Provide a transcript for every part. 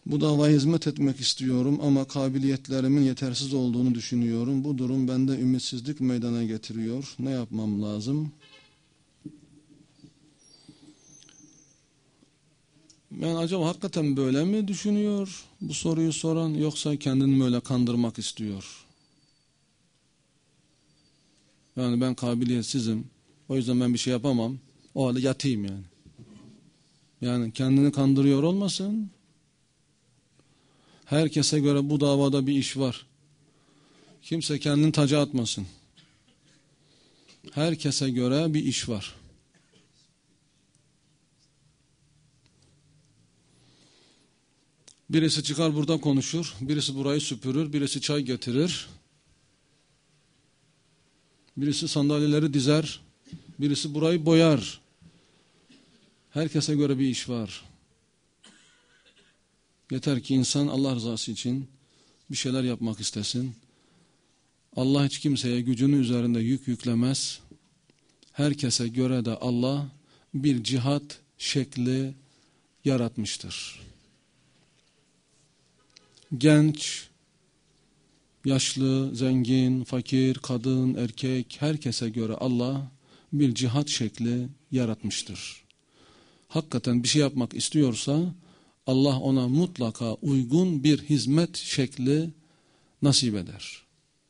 Bu davaya hizmet etmek istiyorum ama kabiliyetlerimin yetersiz olduğunu düşünüyorum. Bu durum bende ümitsizlik meydana getiriyor. Ne yapmam lazım? Ben acaba hakikaten böyle mi düşünüyor bu soruyu soran, yoksa kendini böyle kandırmak istiyor? Yani ben kabiliyetsizim, o yüzden ben bir şey yapamam, o halde yatayım yani. Yani kendini kandırıyor olmasın? Herkese göre bu davada bir iş var. Kimse kendini taca atmasın. Herkese göre bir iş var. Birisi çıkar burada konuşur, birisi burayı süpürür, birisi çay getirir. Birisi sandalyeleri dizer, birisi burayı boyar. Herkese göre bir iş var. Yeter ki insan Allah rızası için bir şeyler yapmak istesin. Allah hiç kimseye gücünün üzerinde yük yüklemez. Herkese göre de Allah bir cihat şekli yaratmıştır. Genç, yaşlı, zengin, fakir, kadın, erkek, herkese göre Allah bir cihat şekli yaratmıştır. Hakikaten bir şey yapmak istiyorsa Allah ona mutlaka uygun bir hizmet şekli nasip eder.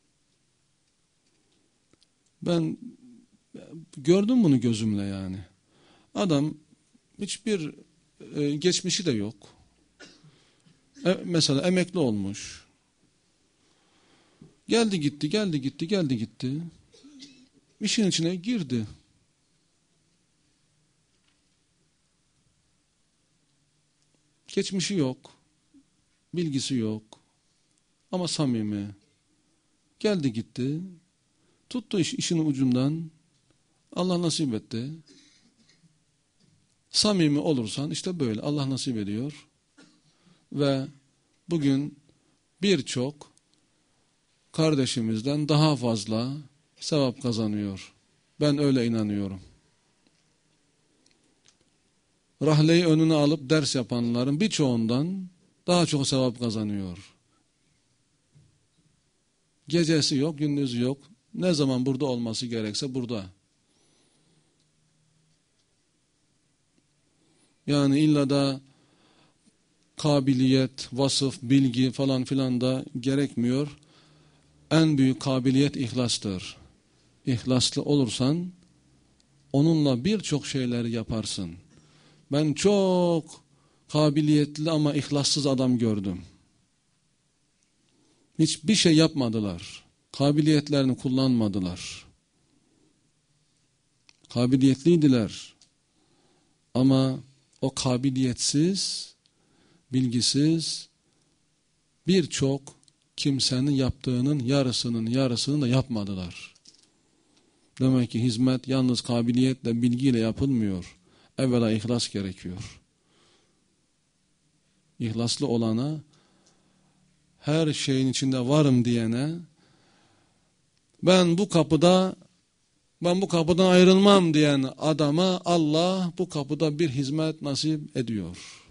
Ben gördüm bunu gözümle yani. Adam hiçbir geçmişi de yok. Mesela emekli olmuş. Geldi gitti. İşin içine girdi. Geçmişi yok. Bilgisi yok. Ama samimi. Geldi gitti. Tuttu işin ucundan. Allah nasip etti. Samimi olursan işte böyle Allah nasip ediyor. Ve bugün birçok kardeşimizden daha fazla sevap kazanıyor. Ben öyle inanıyorum. Rahleyi önüne alıp ders yapanların birçoğundan daha çok sevap kazanıyor. Gecesi yok, gündüzü yok. Ne zaman burada olması gerekse burada. Yani illa da kabiliyet, vasıf, bilgi falan filan da gerekmiyor. En büyük kabiliyet ihlastır. İhlaslı olursan onunla birçok şeyleri yaparsın. Ben çok kabiliyetli ama ihlassız adam gördüm. Hiçbir şey yapmadılar. Kabiliyetlerini kullanmadılar. Kabiliyetliydiler. Ama o kabiliyetsiz, bilgisiz birçok kimsenin yaptığının yarısını da yapmadılar. Demek ki hizmet yalnız kabiliyetle, bilgiyle yapılmıyor. Evvela ihlas gerekiyor. İhlaslı olana, her şeyin içinde varım diyene, ben bu kapıdan ayrılmam diyen adama Allah bu kapıda bir hizmet nasip ediyor.